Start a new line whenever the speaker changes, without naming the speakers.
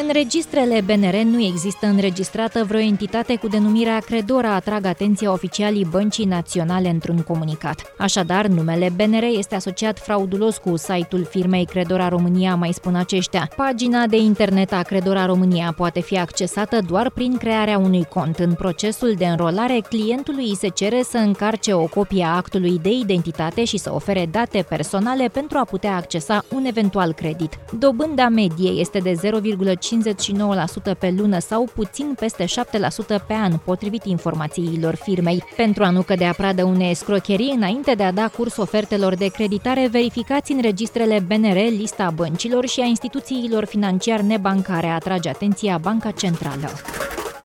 În registrele BNR nu există înregistrată vreo entitate cu denumirea Credora, atrag atenția oficialii Băncii Naționale într-un comunicat. Așadar, numele BNR este asociat fraudulos cu site-ul firmei Credora România, mai spun aceștia. Pagina de internet a Credora România poate fi accesată doar prin crearea unui cont. În procesul de înrolare, clientului îi se cere să încarce o copie a actului de identitate și să ofere date personale pentru a putea accesa un eventual credit. Dobânda medie este de 0,59% pe lună sau puțin peste 7% pe an, potrivit informațiilor firmei. Pentru a nu cădea pradă unei escrocherii, înainte de a da curs ofertelor de creditare, verificați în registrele BNR lista băncilor și a instituțiilor financiare nebancare, atrage atenția Banca Centrală.